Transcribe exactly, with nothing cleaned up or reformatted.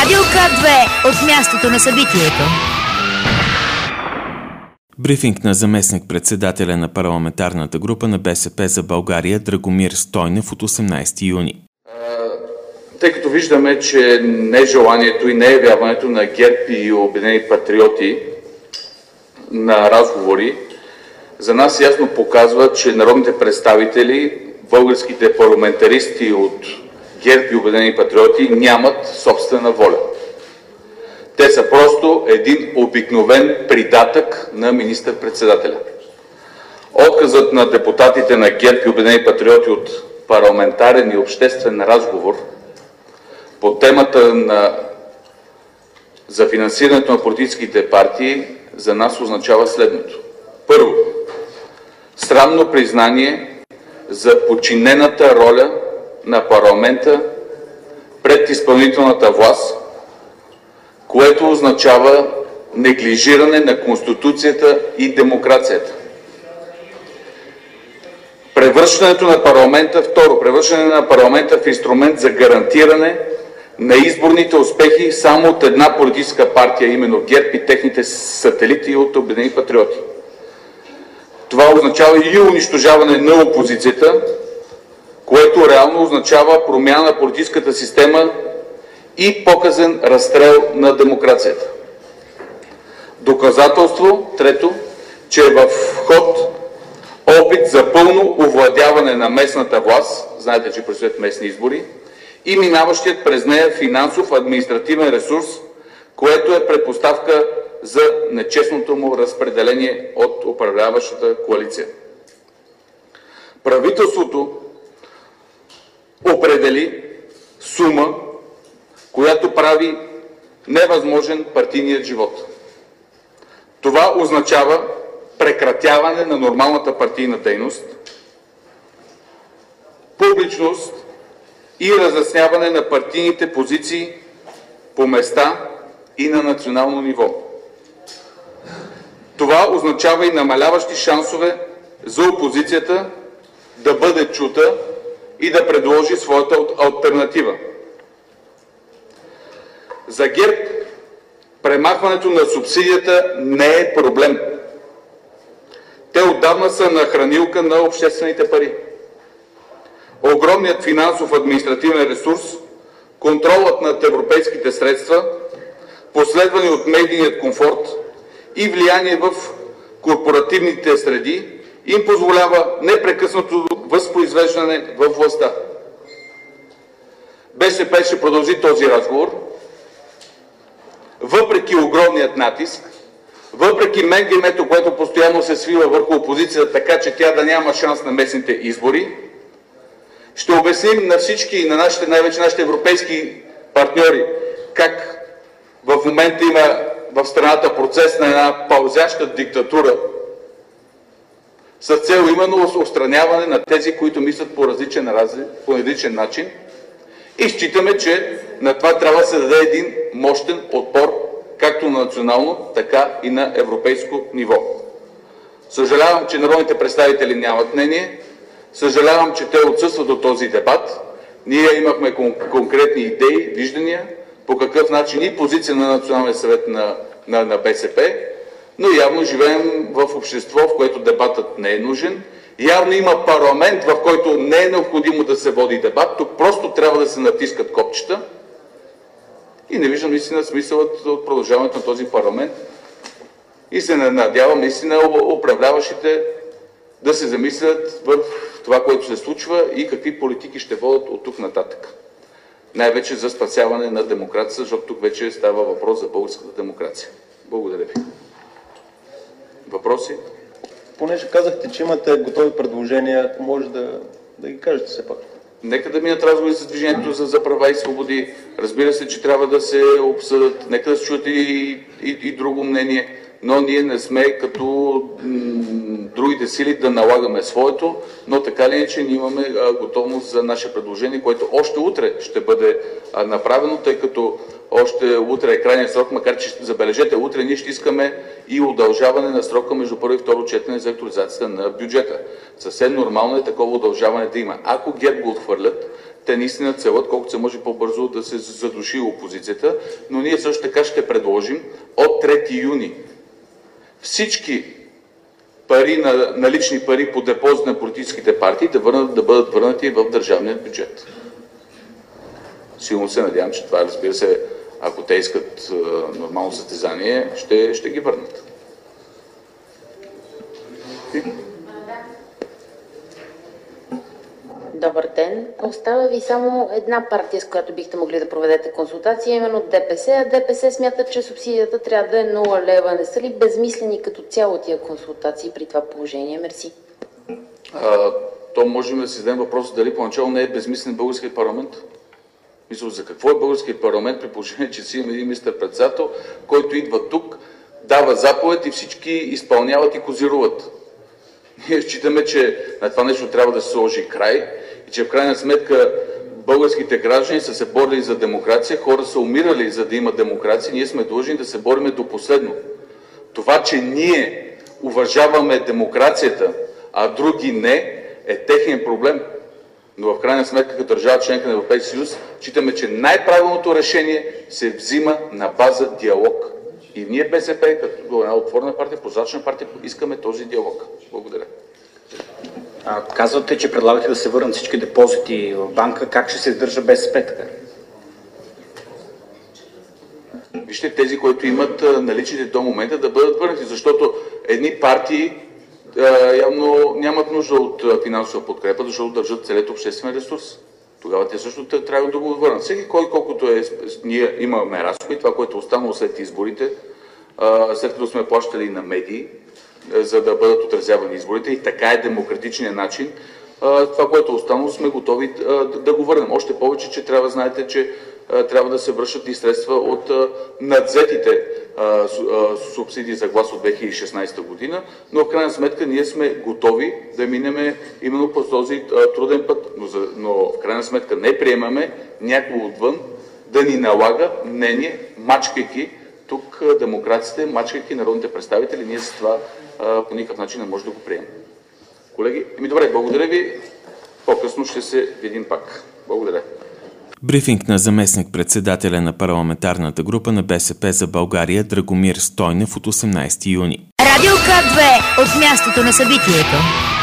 Радио К две от мястото на събитието. Брифинг на заместник-председателя на парламентарната група на БСП за България Драгомир Стойнев от осемнадесети юни. Тъй като виждаме, че нежеланието и неявяването на ГЕРБ и Обединени патриоти на разговори за нас ясно показва, че народните представители, българските парламентаристи от ГЕРБ и Обединени патриоти нямат собствена воля. Те са просто един обикновен придатък на министър-председателя. Отказът на депутатите на ГЕРБ и Обединени патриоти от парламентарен и обществен разговор по темата на... за финансирането на политическите партии за нас означава следното. Първо, срамно признание за подчинената роля на парламента пред изпълнителната власт, което означава неглижиране на Конституцията и демокрацията. Превръщането на парламента, второ, превръщане на парламента в инструмент за гарантиране на изборните успехи само от една политическа партия, именно ГЕРБ и техните сателити от Обединени патриоти. Това означава и унищожаване на опозицията, което реално означава промяна на политическата система и показен разстрел на демокрацията. Доказателство, трето, че е в ход опит за пълно овладяване на местната власт, знаете, че предстоят местни избори, и минаващият през нея финансов административен ресурс, което е предпоставка за нечестното му разпределение от управляващата коалиция. Правителството определи сума, която прави невъзможен партийният живот. Това означава прекратяване на нормалната партийна дейност, публичност и разясняване на партийните позиции по места и на национално ниво. Това означава и намаляващи шансове за опозицията да бъде чута и да предложи своята алтернатива. За ГЕРБ премахването на субсидията не е проблем. Те отдавна са на хранилка на обществените пари. Огромният финансов административен ресурс, контролът над европейските средства, последвани от медийният комфорт и влияние в корпоративните среди, им позволява непрекъснато възпроизвеждане във властта. БСП ще продължи този разговор, въпреки огромният натиск, въпреки менгемето, което постоянно се свива върху опозицията, така че тя да няма шанс на местните избори. Ще обясним на всички и на нашите, най-вече нашите европейски партньори, как в момента има в страната процес на една пълзяща диктатура с цел именно отстраняване на тези, които мислят по различен, по различен начин. И считаме, че на това трябва да се даде един мощен отпор, както на национално, така и на европейско ниво. Съжалявам, че народните представители нямат мнение. Съжалявам, че те отсъстват от този дебат. Ние имахме кон- конкретни идеи, виждания, по какъв начин и позиция на Националния съвет на, на, на БСП, но явно живеем в общество, в което дебатът не е нужен. Явно има парламент, в който не е необходимо да се води дебат. Тук просто трябва да се натискат копчета. И не виждам наистина смисълът от продължаването на този парламент. И се надявам наистина управляващите да се замислят в това, което се случва и какви политики ще водят от тук нататък. Най-вече за спасяване на демокрацията, защото тук вече става въпрос за българската демокрация. Благодаря ви. Въпроси? Понеже казахте, че имате готови предложения, ако може да, да ги кажете все пак. Нека да минат разговори с Движението за, за права и свободи. Разбира се, че трябва да се обсъдят. Нека да се чуят и, и, и друго мнение. Но ние не сме като м- другите сили да налагаме своето, но така ли е, че ние имаме а, готовност за наше предложение, което още утре ще бъде а, направено, тъй като още утре е крайният срок, макар че забележете, утре ние ще искаме и удължаване на срока между първо и второ четене за актуализацията на бюджета. Съвсем нормално е такова удължаване да има. Ако ГЕРБ го отхвърлят, те наистина целят колкото се може по-бързо да се задуши опозицията, но ние също така ще предложим от трети юни всички пари, на, налични пари по депозит на политическите партии да, върнат, да бъдат върнати в държавния бюджет. Силно се надявам, че това, разбира се, ако те искат а, нормално състезание, ще, ще ги върнат. Добър ден. Остава ви само една партия, с която бихте могли да проведете консултация, именно ДПС. А ДПС смята, че субсидията трябва да е нула лева. Не са ли безмислени като цяло тия консултации при това положение? Мерси. А, то можем да си зададем въпроса дали поначало не е безмислен българският парламент. Мисля, за какво е българският парламент при положение, че си има един министър-председател, който идва тук, дава заповед и всички изпълняват и козируват. Ние считаме, че на това нещо трябва да се сложи край и че в крайна сметка българските граждани са се борили за демокрация, хора са умирали за да има демокрация, ние сме длъжни да се бориме до последно. Това, че ние уважаваме демокрацията, а други не, е техен проблем. Но в крайна сметка, като държава членка на Европейския съюз, считаме, че най-правилното решение се взима на база диалог. И ние БСП, като една отворена партия, прозрачна партия, искаме този диалог. Благодаря. А, казвате, че предлагате да се върнат всички депозити в банка. Как ще се издържа БСП така? Вижте, тези, които имат наличните до момента, да бъдат върнати, защото едни партии а, явно нямат нужда от финансова подкрепа, защото държат целият обществен ресурс. Тогава те също трябва да го върнат. Всеки кой колкото е, ние имаме разходи, това, което е останало след изборите, след като сме плащали на медии, за да бъдат отразявани изборите и така е демократичният начин, това, което е останало, сме готови да го върнем. Още повече, че трябва да знаете, че трябва да се връщат и средства от надвзетите субсидии за глас от две хиляди и шестнадесета година, но в крайна сметка ние сме готови да минеме именно по този труден път, но, за, но в крайна сметка не приемаме някой отвън да ни налага мнение, мачкайки тук демокрацията, мачкайки народните представители. Ние за това по никакъв начин не може да го приемем. Колеги, ми добре, благодаря ви. По-късно ще се видим пак. Благодаря. Брифинг на заместник-председателя на парламентарната група на БСП за България Драгомир Стойнев от осемнадесети юни. Радио К две от мястото на събитието.